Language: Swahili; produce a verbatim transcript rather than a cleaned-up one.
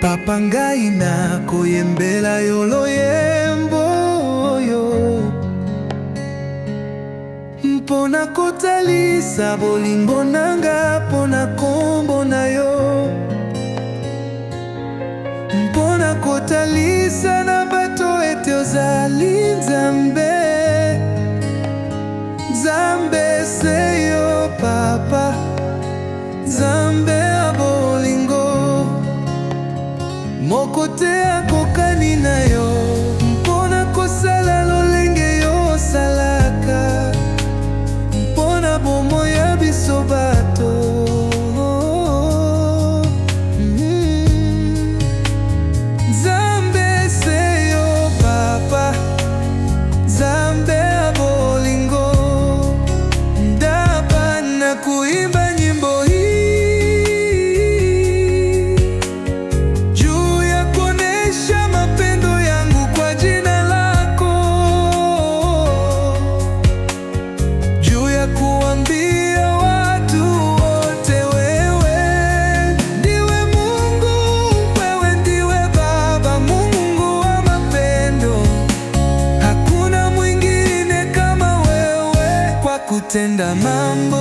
Papa ngai nakoyembela yo loyembo oyo mpona kotalisa bolingo nanga, mpona kombo na yo, mpona kotalisa na bato ete ozali Nzambe. Nzambe se yo papa, Nzambe ya bolingo, moko te akokani na yo, mpona kosala lolenge yo osalaka, mpona bomoi ya biso bato. mm. Nzambe se yo papa, Nzambe ya bolingo, ndapa na kuimba nyimbo hii juu ya kuonesha mapendo yangu kwa jina lako, juu ya kuambia watu wote wewe ndiwe Mungu, wewe ndiwe Baba, Mungu wa mapendo. Hakuna mwingine kama wewe kwa kutenda mambo